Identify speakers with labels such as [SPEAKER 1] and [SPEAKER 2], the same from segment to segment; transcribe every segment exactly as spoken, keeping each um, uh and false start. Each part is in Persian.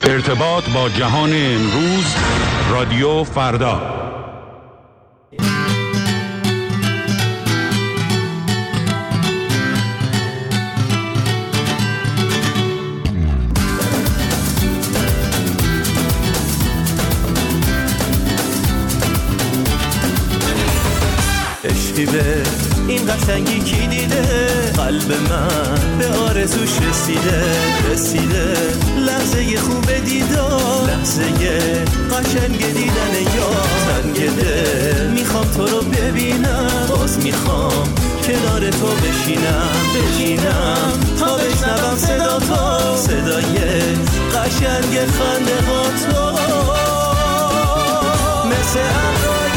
[SPEAKER 1] ارتباط با جهان امروز، رادیو فردا.
[SPEAKER 2] عشقی به این قشنگی کی دیده، قلب من به آرزوش رسیده رسیده لحظه خوب دیدار، لحظه قشنگ دیدن یار. تنگ دل میخوام تو رو ببینم، باز میخوام کنار تو بشینم بشینم تا بشنوم صدا تو، صدای قشنگ خنده ها تو. مثل ابرای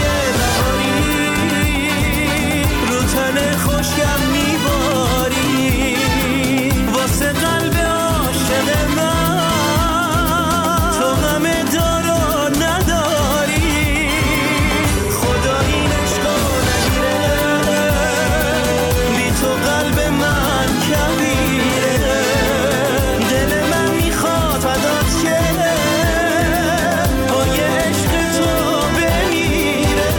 [SPEAKER 2] تن خوشگم میباری، واسه قلب عاشق من تو همه دارو نداری. خدا این عشقو نگیره، بی تو قلب من کبیره. دل من میخواد فدات شه، پای عشق تو بمیره.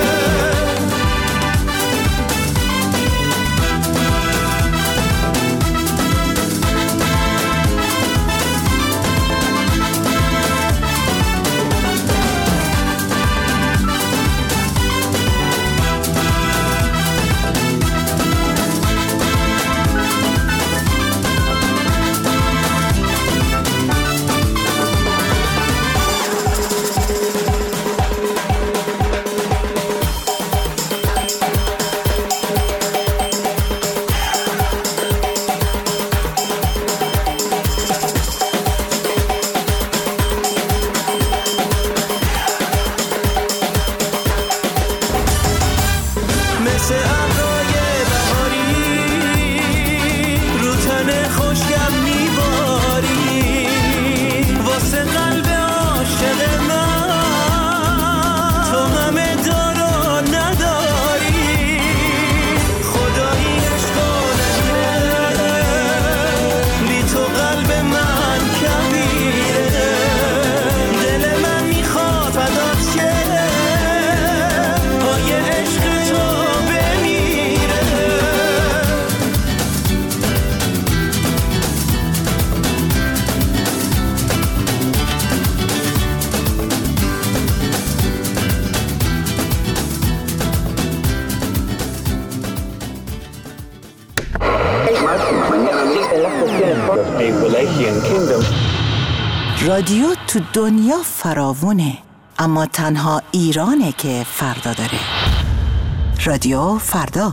[SPEAKER 3] رادیو تو دنیا فراوونه، اما تنها ایرانه که فردا داره. رادیو فردا.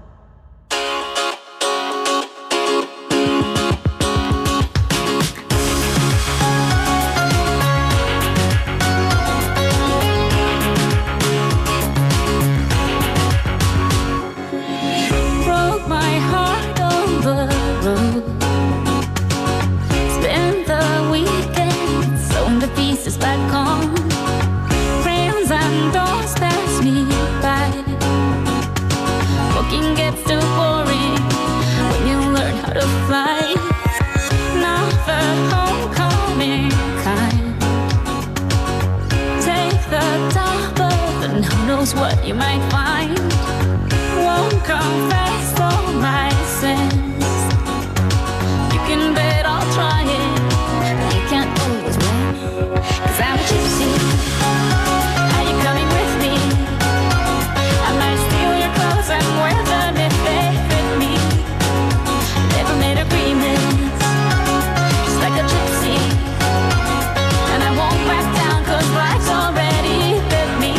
[SPEAKER 4] What you might find won't confess all my sins. You can bet I'll try it, but you can't always win. 'Cause I'm a gypsy. Are you coming with me? I might steal your clothes and wear them if they fit me. Never made agreements, just like a gypsy. And I won't back down 'cause life's already bit me.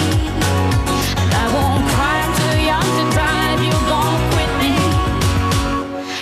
[SPEAKER 4] I won't cry, I'm too young to die if you won't quit me.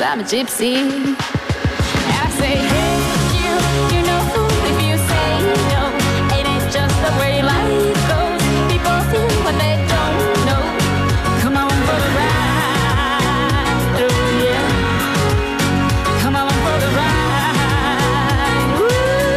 [SPEAKER 4] I'm a gypsy. And I say, hey, you, you know who, if you say no, it ain't just the way life goes. People feel what they don't know. Come on for the ride through, yeah. Come on for the ride. Woo.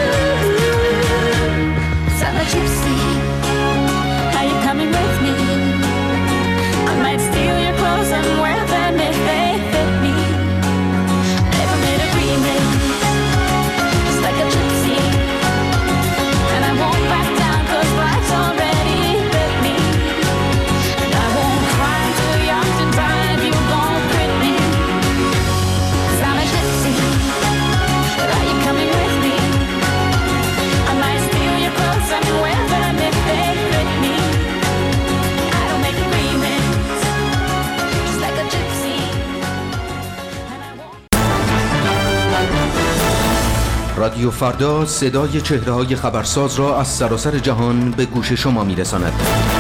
[SPEAKER 4] So I'm a gypsy. Are you coming with me? I might steal your clothes and wear them if they fit me. Never made agreements, just like a gypsy. And I won't back down 'cause life's already bit me. And I won't cry till young to die if you won't quit me. 'Cause I'm a gypsy. But are you coming with me? I might steal your clothes and wear them if they fit me. I don't make agreements, just like a gypsy. And I won't.
[SPEAKER 5] رادیو فردا صدای چهره‌های خبرساز را از سراسر جهان به گوش شما می‌رساند.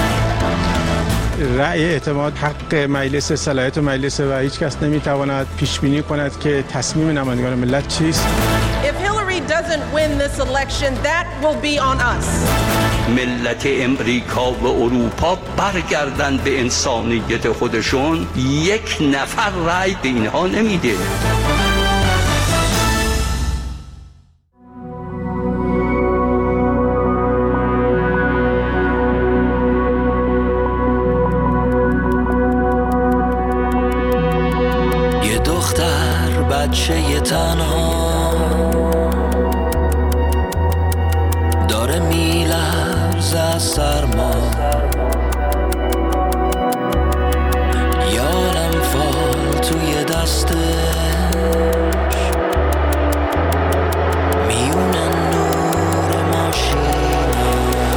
[SPEAKER 6] رأی اعتماد حق مجلس، صلاحیت مجلس و هیچ کس نمی‌تواند پیش بینی کند که تصمیم نمایندگان ملت چیست.
[SPEAKER 7] If Hillary doesn't win this election, that will be on us.
[SPEAKER 8] ملت امریکا و اروپا برگردن به انسانیت خودشون، یک نفر رأی به اینها نمیده.
[SPEAKER 2] یه دختر بچه تنها داره میلرزه از سرما، یارم فال توی دستش میونه نور ماشینا.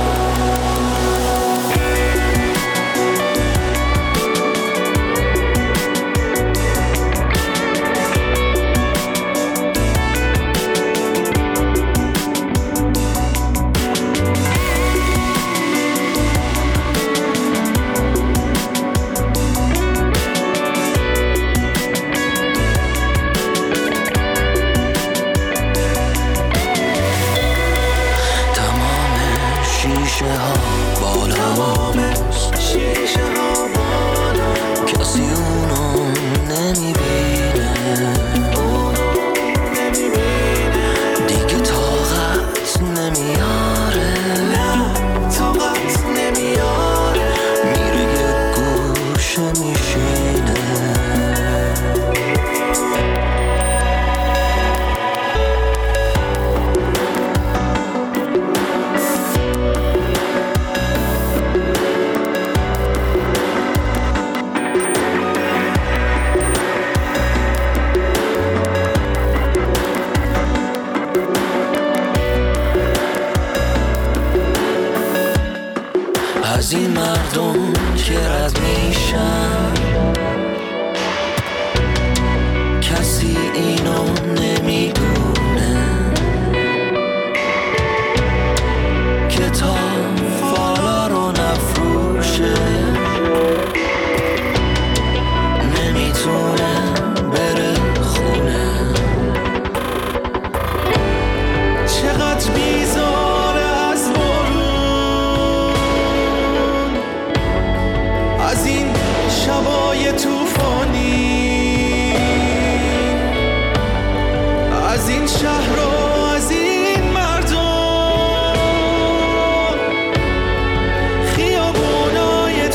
[SPEAKER 2] شیشه ها بالاست، کسی اونو نمیبینه، دیگه طاقت نمیاره، میره یه گوشه میشینه. از این مردم که رد میشن، کسی اینو نمیدونه که تا فالا رو نفروشه نمیتونه بره خونه. چقدر بیزاره از بارون، از این شبای توفانی، از این شهر و از این مردم، خیابونای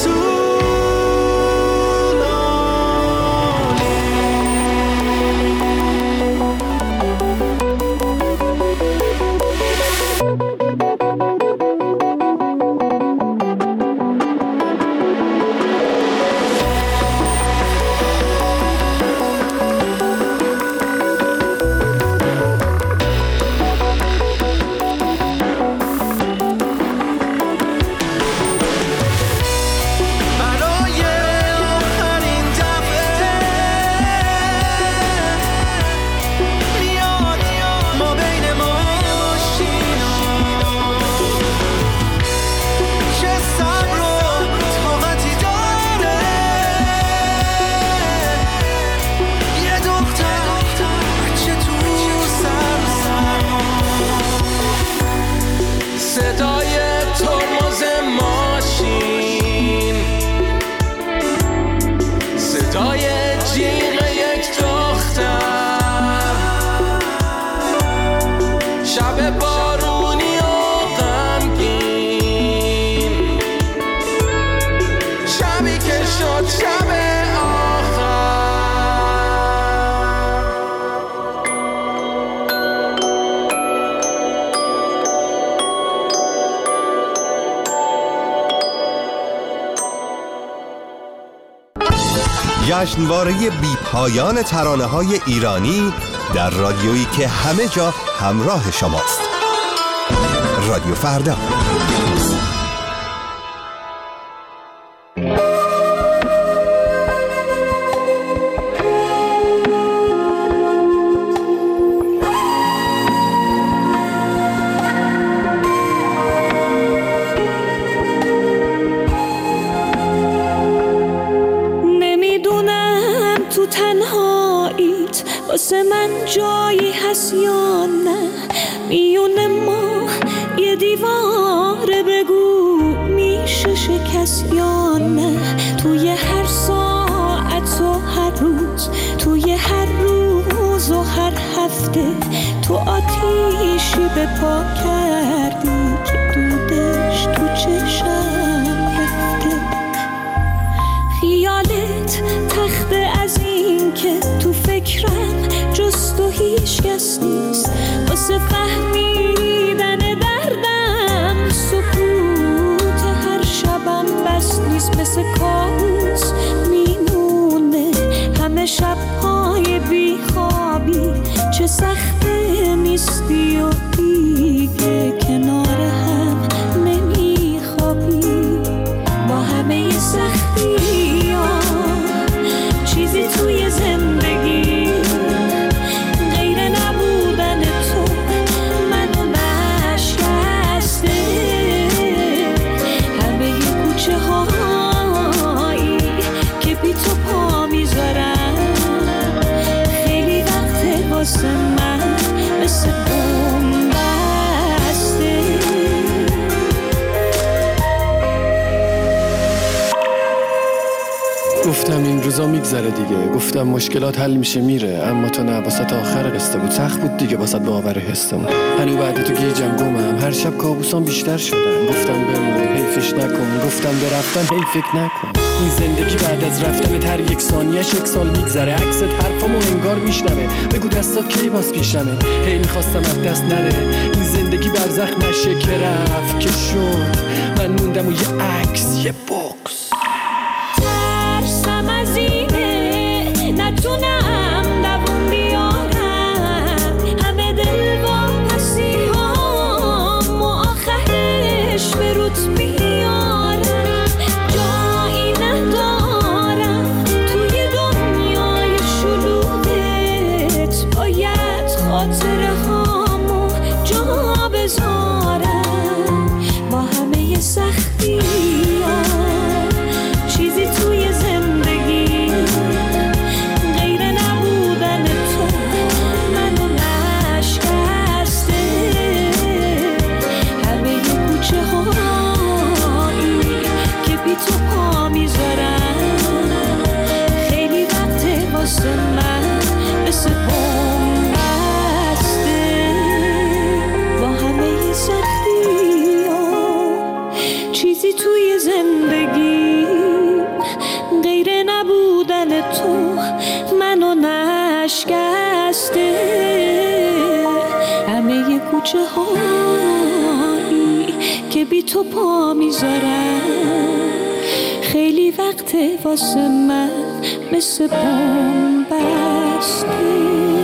[SPEAKER 9] جشنواره بی پایان ترانه‌های ایرانی در رادیویی که همه جا همراه شماست. رادیو فردا.
[SPEAKER 4] واسه من جایی هست یا نه، میونه ما یه دیواره، بگو میشه شکست یا نه. توی هر ساعت و هر روز، توی هر روز و هر هفته، تو آتیشی به پا کردی که دودش تو چشم رفته. خیالت تخته از این که تو فکرم جز تو هیچ کس نیست، واسه فهمیدن دردم سکوت هر شبم بس نیست. مثل کابوس میمونه همه شبهای بیخوابی، چه سخته نیستی و دیگه کنار هم نمیخوابی. با همه سختی ها چیزی توی زندگی غیر نبودن تو منو نشکسته. همه کوچه هایی که بی تو پا میذارم، خیلی وقته واسه من مثل بوم بسته.
[SPEAKER 10] گفتم این روزا میگذره دیگه، گفتم مشکلات حل میشه میره، اما تو نه، واسه آخر قصه بود، سخت بود دیگه واسه باور حسمون. هنو بعد تو گیجم گمم، هر شب کابوسام بیشتر شدن. گفتم بمون حیفش نکن، گفتم برفتم هی فکر نکن. این زندگی بعد از رفتن تر یک ثانیه‌اش یک سال میگذره، عکست حرفامو انگار میشنوه. بگو دستات کی باز پیشمه، هی میخواستم از دست نره. این زندگی برزخ نشه که رفت که شد، من موندم و یه عکس یه بوکس.
[SPEAKER 4] نتونم دوون بیارم همه دل با پسی هام و آخرش به روت بیارم. جایی ندارم توی دنیای شلوغت، باید خاطره هامو جا بذارم. با همه سختی ها چیزی توی زندگی تو پا میذارم، خیلی وقته واسه من مثل بوم بسته. با همه سختی ها چیزی توی زندگی غیر نبودن تو منو نشکسته. همه کوچه هایی که بی تو پا میذارم، خیلی وقته واسه من مثل بوم بسته.